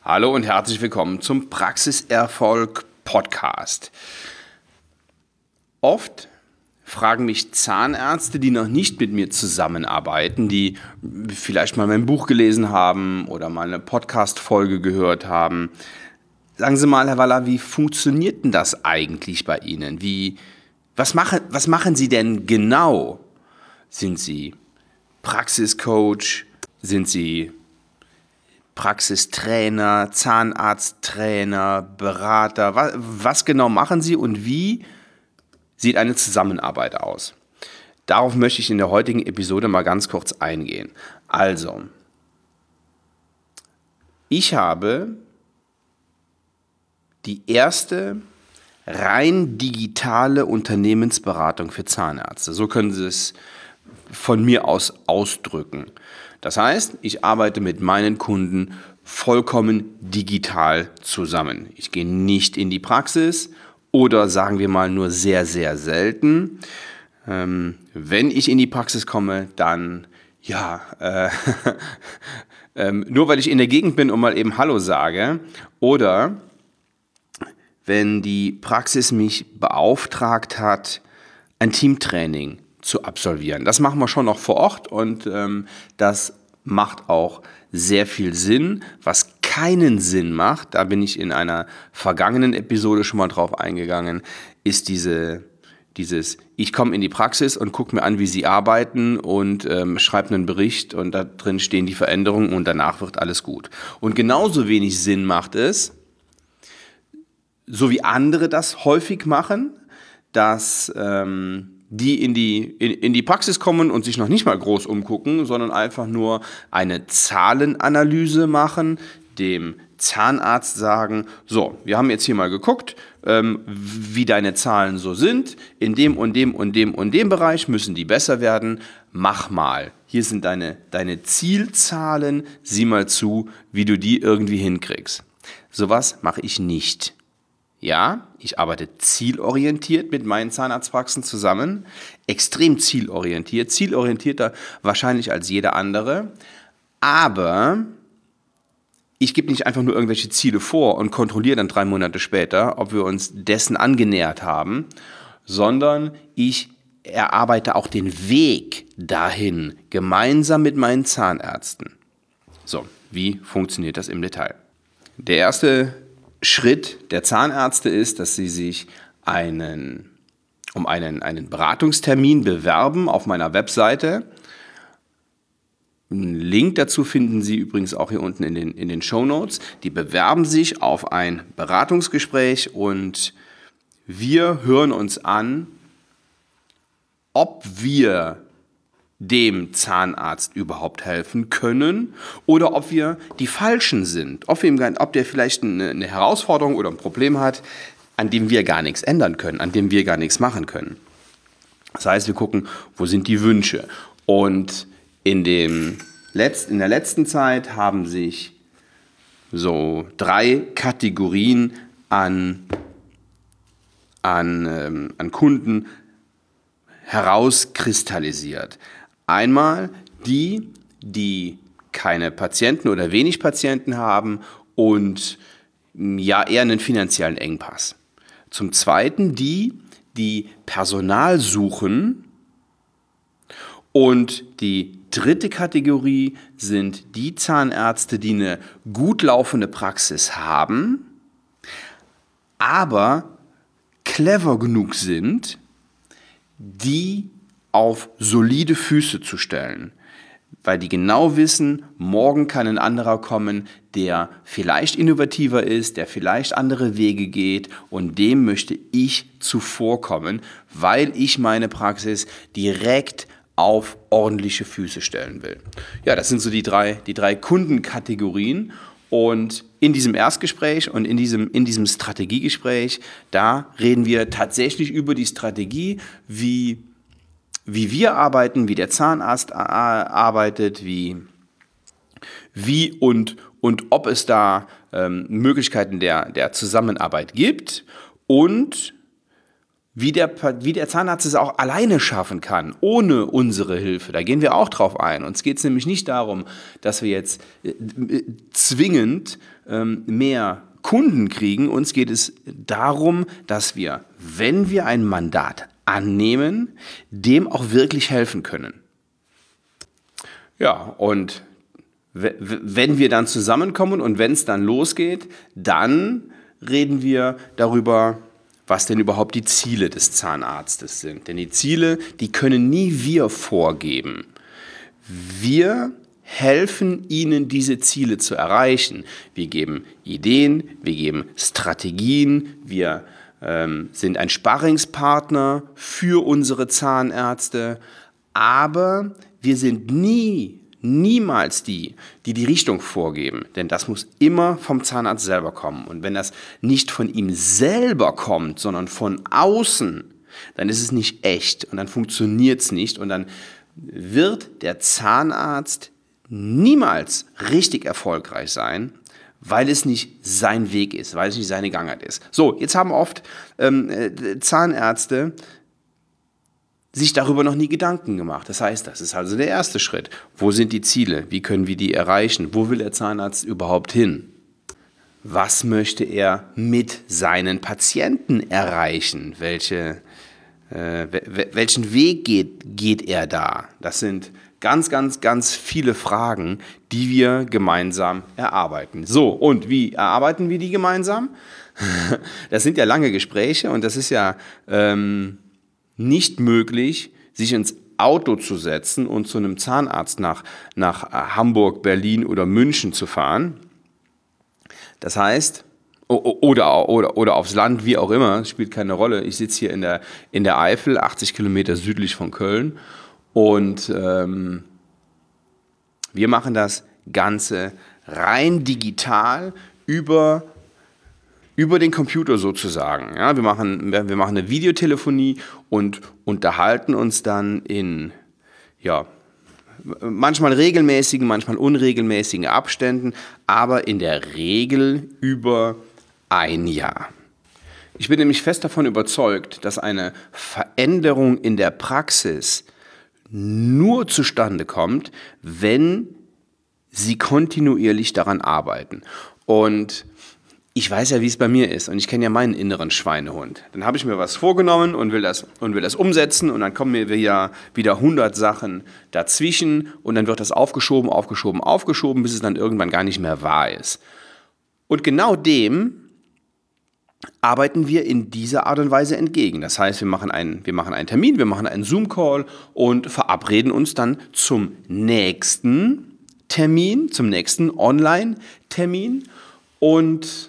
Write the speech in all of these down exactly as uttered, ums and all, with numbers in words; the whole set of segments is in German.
Hallo und herzlich willkommen zum Praxiserfolg Podcast. Oft fragen mich Zahnärzte, die noch nicht mit mir zusammenarbeiten, die vielleicht mal mein Buch gelesen haben oder mal eine Podcast-Folge gehört haben. Sagen Sie mal, Herr Waller, wie funktioniert denn das eigentlich bei Ihnen? Wie, was, machen, was machen Sie denn genau? Sind Sie Praxiscoach? Sind Sie Praxistrainer, Zahnarzttrainer, Berater? Was, was genau machen Sie und wie sieht eine Zusammenarbeit aus? Darauf möchte ich in der heutigen Episode mal ganz kurz eingehen. Also, ich habe die erste rein digitale Unternehmensberatung für Zahnärzte. So können Sie es von mir aus ausdrücken. Das heißt, ich arbeite mit meinen Kunden vollkommen digital zusammen. Ich gehe nicht in die Praxis oder sagen wir mal nur sehr, sehr selten. Ähm, wenn ich in die Praxis komme, dann ja, äh, ähm, nur weil ich in der Gegend bin und mal eben Hallo sage oder wenn die Praxis mich beauftragt hat, ein Teamtraining zu absolvieren. Das machen wir schon noch vor Ort und ähm, das macht auch sehr viel Sinn. Was keinen Sinn macht, da bin ich in einer vergangenen Episode schon mal drauf eingegangen, ist diese, dieses, ich komme in die Praxis und gucke mir an, wie sie arbeiten und ähm, schreibe einen Bericht und da drin stehen die Veränderungen und danach wird alles gut. Und genauso wenig Sinn macht es, so wie andere das häufig machen, dass ähm, die in die, in, in die Praxis kommen und sich noch nicht mal groß umgucken, sondern einfach nur eine Zahlenanalyse machen, dem Zahnarzt sagen, so, wir haben jetzt hier mal geguckt, ähm, wie deine Zahlen so sind, in dem und dem und dem und dem Bereich müssen die besser werden, mach mal. Hier sind deine, deine Zielzahlen, sieh mal zu, wie du die irgendwie hinkriegst. Sowas mache ich nicht. Ja, ich arbeite zielorientiert mit meinen Zahnarztpraxen zusammen, extrem zielorientiert, zielorientierter wahrscheinlich als jeder andere, aber ich gebe nicht einfach nur irgendwelche Ziele vor und kontrolliere dann drei Monate später, ob wir uns dessen angenähert haben, sondern ich erarbeite auch den Weg dahin gemeinsam mit meinen Zahnärzten. So, wie funktioniert das im Detail? Der erste Schritt der Zahnärzte ist, dass sie sich einen, um einen, einen Beratungstermin bewerben auf meiner Webseite. Einen Link dazu finden Sie übrigens auch hier unten in den, in den Shownotes. Die bewerben sich auf ein Beratungsgespräch und wir hören uns an, ob wir dem Zahnarzt überhaupt helfen können oder ob wir die Falschen sind, ob, wir ihm, ob der vielleicht eine, eine Herausforderung oder ein Problem hat, an dem wir gar nichts ändern können, an dem wir gar nichts machen können. Das heißt, wir gucken, wo sind die Wünsche. Und in, dem Letz-, in der letzten Zeit haben sich so drei Kategorien an, an, ähm, an Kunden herauskristallisiert. Einmal die, die keine Patienten oder wenig Patienten haben und ja eher einen finanziellen Engpass. Zum Zweiten die, die Personal suchen. Und die dritte Kategorie sind die Zahnärzte, die eine gut laufende Praxis haben, aber clever genug sind, die auf solide Füße zu stellen, weil die genau wissen, morgen kann ein anderer kommen, der vielleicht innovativer ist, der vielleicht andere Wege geht und dem möchte ich zuvorkommen, weil ich meine Praxis direkt auf ordentliche Füße stellen will. Ja, das sind so die drei, die drei Kundenkategorien und in diesem Erstgespräch und in diesem, in diesem Strategiegespräch, da reden wir tatsächlich über die Strategie, wie wie wir arbeiten, wie der Zahnarzt arbeitet, wie, wie und, und ob es da ähm, Möglichkeiten der, der Zusammenarbeit gibt und wie der, wie der Zahnarzt es auch alleine schaffen kann, ohne unsere Hilfe. Da gehen wir auch drauf ein. Uns geht es nämlich nicht darum, dass wir jetzt äh, zwingend ähm, mehr Kunden kriegen. Uns geht es darum, dass wir, wenn wir ein Mandat annehmen, dem auch wirklich helfen können. Ja, und wenn wir dann zusammenkommen und wenn es dann losgeht, dann reden wir darüber, was denn überhaupt die Ziele des Zahnarztes sind. Denn die Ziele, die können nie wir vorgeben. Wir helfen Ihnen, diese Ziele zu erreichen. Wir geben Ideen, wir geben Strategien, wir ähm, sind ein Sparringspartner für unsere Zahnärzte, aber wir sind nie Niemals die, die die Richtung vorgeben, denn das muss immer vom Zahnarzt selber kommen. Und wenn das nicht von ihm selber kommt, sondern von außen, dann ist es nicht echt und dann funktioniert es nicht und dann wird der Zahnarzt niemals richtig erfolgreich sein, weil es nicht sein Weg ist, weil es nicht seine Gangart ist. So, jetzt haben oft ähm, Zahnärzte sich darüber noch nie Gedanken gemacht. Das heißt, das ist also der erste Schritt. Wo sind die Ziele? Wie können wir die erreichen? Wo will der Zahnarzt überhaupt hin? Was möchte er mit seinen Patienten erreichen? Welche, äh, welchen Weg geht, geht er da? Das sind ganz, ganz, ganz viele Fragen, die wir gemeinsam erarbeiten. So, und wie erarbeiten wir die gemeinsam? Das sind ja lange Gespräche und das ist ja Ähm, nicht möglich, sich ins Auto zu setzen und zu einem Zahnarzt nach, nach Hamburg, Berlin oder München zu fahren. Das heißt, oder, oder, oder aufs Land, wie auch immer, spielt keine Rolle. Ich sitze hier in der, in der Eifel, achtzig Kilometer südlich von Köln und ähm, wir machen das Ganze rein digital über Über den Computer sozusagen. Ja, wir machen, wir machen eine Videotelefonie und unterhalten uns dann in, ja, manchmal regelmäßigen, manchmal unregelmäßigen Abständen, aber in der Regel über ein Jahr. Ich bin nämlich fest davon überzeugt, dass eine Veränderung in der Praxis nur zustande kommt, wenn Sie kontinuierlich daran arbeiten. Und ich weiß ja, wie es bei mir ist und ich kenne ja meinen inneren Schweinehund. Dann habe ich mir was vorgenommen und will das, und will das umsetzen und dann kommen mir wieder, wieder hundert Sachen dazwischen und dann wird das aufgeschoben, aufgeschoben, aufgeschoben, bis es dann irgendwann gar nicht mehr wahr ist. Und genau dem arbeiten wir in dieser Art und Weise entgegen. Das heißt, wir machen einen, wir machen einen Termin, wir machen einen Zoom-Call und verabreden uns dann zum nächsten Termin, zum nächsten Online-Termin und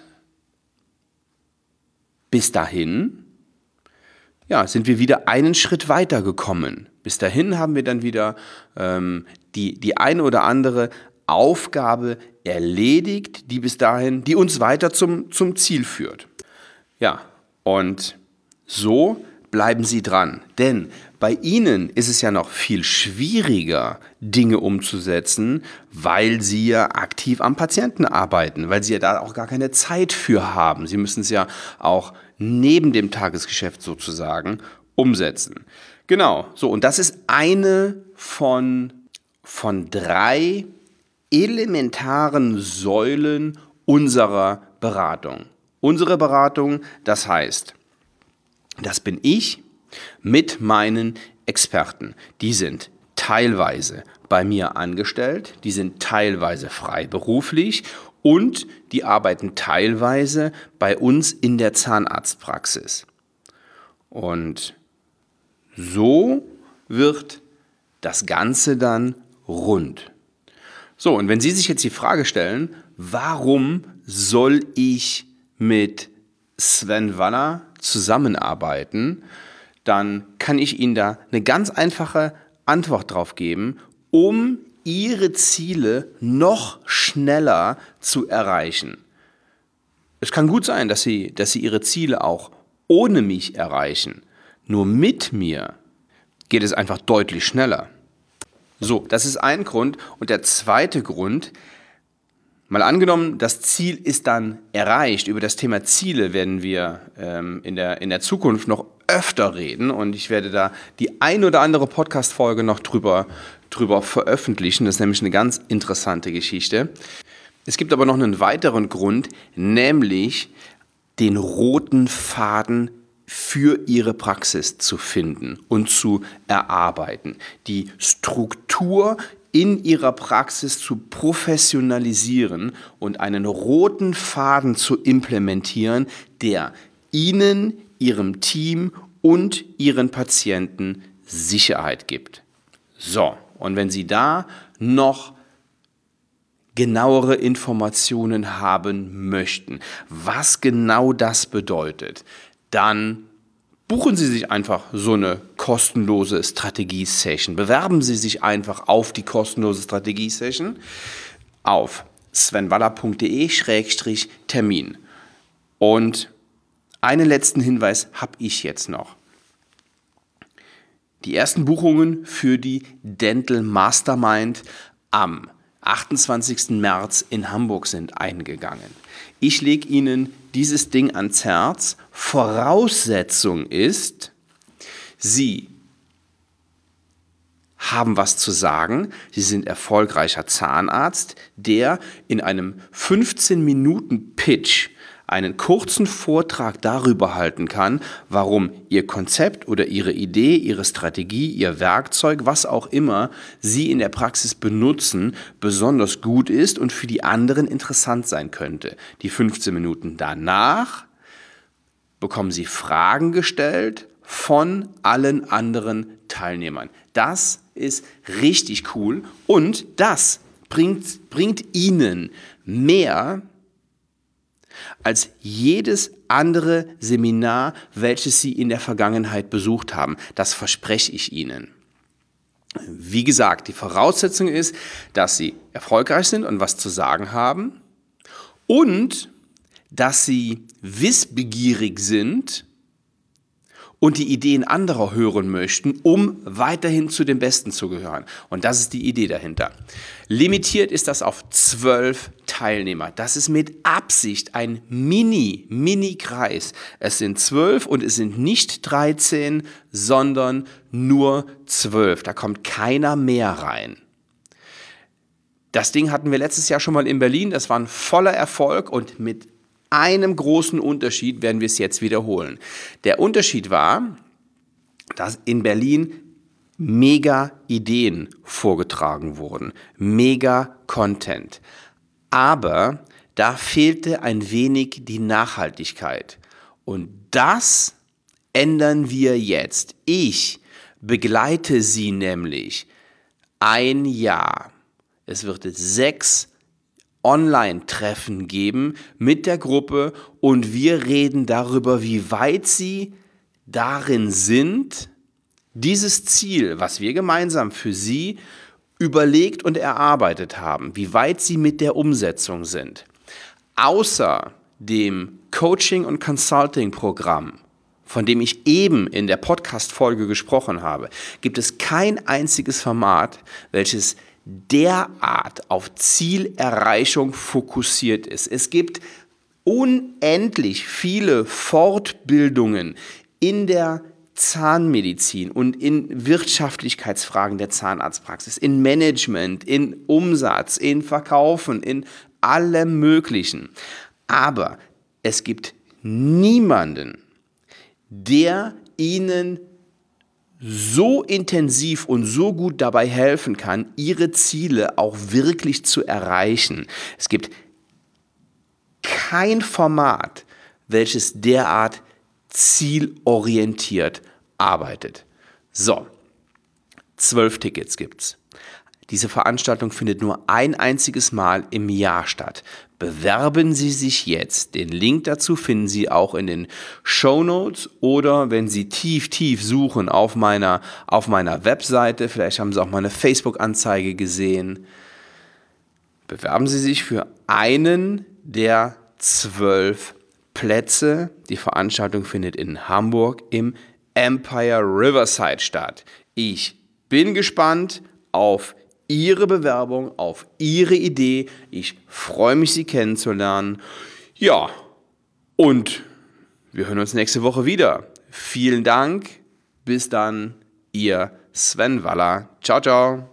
bis dahin, ja, sind wir wieder einen Schritt weiter gekommen. Bis dahin haben wir dann wieder ähm, die, die eine oder andere Aufgabe erledigt, die bis dahin, die uns weiter zum, zum Ziel führt. Ja, und so bleiben Sie dran, denn bei Ihnen ist es ja noch viel schwieriger, Dinge umzusetzen, weil Sie ja aktiv am Patienten arbeiten, weil Sie ja da auch gar keine Zeit für haben. Sie müssen es ja auch neben dem Tagesgeschäft sozusagen umsetzen. Genau, so, und das ist eine von, von drei elementaren Säulen unserer Beratung. Unsere Beratung, das heißt, das bin ich mit meinen Experten. Die sind teilweise bei mir angestellt, die sind teilweise freiberuflich und die arbeiten teilweise bei uns in der Zahnarztpraxis. Und so wird das Ganze dann rund. So, und wenn Sie sich jetzt die Frage stellen, warum soll ich mit Sven Waller zusammenarbeiten, dann kann ich Ihnen da eine ganz einfache Antwort drauf geben, um Ihre Ziele noch schneller zu erreichen. Es kann gut sein, dass Sie, dass Sie Ihre Ziele auch ohne mich erreichen. Nur mit mir geht es einfach deutlich schneller. So, das ist ein Grund. Und der zweite Grund, mal angenommen, das Ziel ist dann erreicht. Über das Thema Ziele werden wir ähm, in der, in der Zukunft noch öfter reden und ich werde da die ein oder andere Podcast-Folge noch drüber, drüber veröffentlichen. Das ist nämlich eine ganz interessante Geschichte. Es gibt aber noch einen weiteren Grund, nämlich den roten Faden für Ihre Praxis zu finden und zu erarbeiten. Die Struktur in Ihrer Praxis zu professionalisieren und einen roten Faden zu implementieren, der Ihnen, Ihrem Team und Ihren Patienten Sicherheit gibt. So, und wenn Sie da noch genauere Informationen haben möchten, was genau das bedeutet, dann buchen Sie sich einfach so eine kostenlose Strategie-Session. Bewerben Sie sich einfach auf die kostenlose Strategie-Session auf svenwaller punkt de Schrägstrich Termin. Und einen letzten Hinweis habe ich jetzt noch. Die ersten Buchungen für die Dental Mastermind am achtundzwanzigsten März in Hamburg sind eingegangen. Ich lege Ihnen dieses Ding ans Herz. Voraussetzung ist, Sie haben was zu sagen. Sie sind erfolgreicher Zahnarzt, der in einem fünfzehn Minuten Pitch einen kurzen Vortrag darüber halten kann, warum Ihr Konzept oder Ihre Idee, Ihre Strategie, Ihr Werkzeug, was auch immer Sie in der Praxis benutzen, besonders gut ist und für die anderen interessant sein könnte. Die fünfzehn Minuten danach bekommen Sie Fragen gestellt von allen anderen Teilnehmern. Das ist richtig cool und das bringt, bringt Ihnen mehr als jedes andere Seminar, welches Sie in der Vergangenheit besucht haben. Das verspreche ich Ihnen. Wie gesagt, die Voraussetzung ist, dass Sie erfolgreich sind und was zu sagen haben und dass Sie wissbegierig sind und die Ideen anderer hören möchten, um weiterhin zu den Besten zu gehören. Und das ist die Idee dahinter. Limitiert ist das auf zwölf Teilnehmer. Das ist mit Absicht ein Mini, Mini-Kreis. Es sind zwölf und es sind nicht dreizehn, sondern nur zwölf. Da kommt keiner mehr rein. Das Ding hatten wir letztes Jahr schon mal in Berlin. Das war ein voller Erfolg und mit einem großen Unterschied werden wir es jetzt wiederholen. Der Unterschied war, dass in Berlin mega Ideen vorgetragen wurden, mega Content. Aber da fehlte ein wenig die Nachhaltigkeit. Und das ändern wir jetzt. Ich begleite Sie nämlich ein Jahr. Es wird sechs Online-Treffen geben mit der Gruppe und wir reden darüber, wie weit Sie darin sind, dieses Ziel, was wir gemeinsam für Sie überlegt und erarbeitet haben, wie weit Sie mit der Umsetzung sind. Außer dem Coaching- und Consulting-Programm, von dem ich eben in der Podcast-Folge gesprochen habe, gibt es kein einziges Format, welches derart auf Zielerreichung fokussiert ist. Es gibt unendlich viele Fortbildungen in der Zahnmedizin und in Wirtschaftlichkeitsfragen der Zahnarztpraxis, in Management, in Umsatz, in Verkaufen, in allem Möglichen. Aber es gibt niemanden, der Ihnen so intensiv und so gut dabei helfen kann, Ihre Ziele auch wirklich zu erreichen. Es gibt kein Format, welches derart zielorientiert arbeitet. So, zwölf Tickets gibt's. Diese Veranstaltung findet nur ein einziges Mal im Jahr statt. Bewerben Sie sich jetzt. Den Link dazu finden Sie auch in den Shownotes oder wenn Sie tief, tief suchen auf meiner, auf meiner Webseite. Vielleicht haben Sie auch mal eine Facebook-Anzeige gesehen. Bewerben Sie sich für einen der zwölf Plätze. Die Veranstaltung findet in Hamburg im Empire Riverside statt. Ich bin gespannt auf Ihre Bewerbung, auf Ihre Idee. Ich freue mich, Sie kennenzulernen. Ja, und wir hören uns nächste Woche wieder. Vielen Dank. Bis dann, Ihr Sven Waller. Ciao, ciao.